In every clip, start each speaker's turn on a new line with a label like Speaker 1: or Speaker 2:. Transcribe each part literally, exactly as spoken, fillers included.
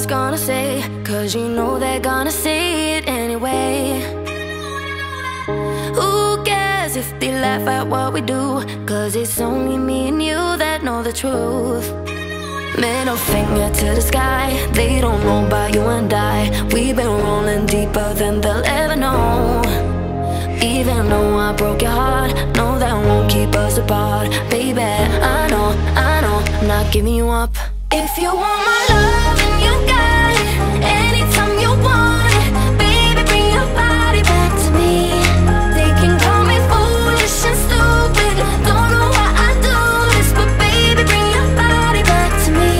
Speaker 1: gonna say, cause you know they're gonna say it anyway. Who cares if they laugh at what we do, cause it's only me and you that know the truth. Middle finger to the sky, they don't know about you and I. We've been rolling deeper than they'll ever know. Even though I broke your heart, no, that won't keep us apart. Baby, I know, I know, I'm not giving you up. If you want my love, then you got it. Anytime you want it, baby, bring your body back to me. They can call me foolish and stupid, don't know why I do this, but baby, bring your body back to me.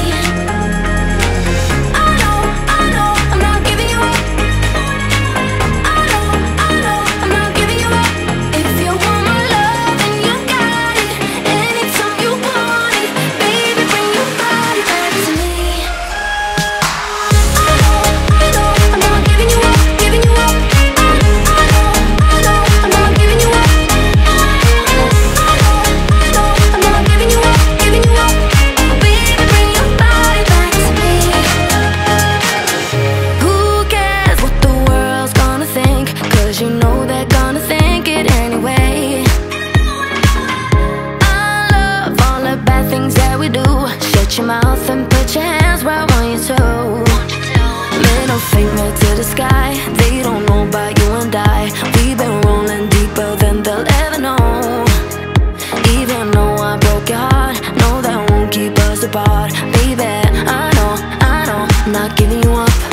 Speaker 1: I know, I know, I'm not giving you up. I know, I know, I'm not giving you up. If you want my love, then you got it. Anytime you want it, baby, bring your body back to me. I know, I know, I'm not giving you up, giving you up. I, I know, I know, I'm not giving you up. I know, I know, I'm not giving you up, giving you up. Baby, bring your body back to me. Who cares what the world's gonna think, cause you know they're gonna think it anyway. I love all the bad things that we do. Shut your mouth and put your hands where I want you to. Middle finger to the sky, they don't know about you and I. We've been rolling deeper than they'll ever know. Even though I broke your heart, no, that won't keep us apart. Baby, I know, I know, I'm not giving you up.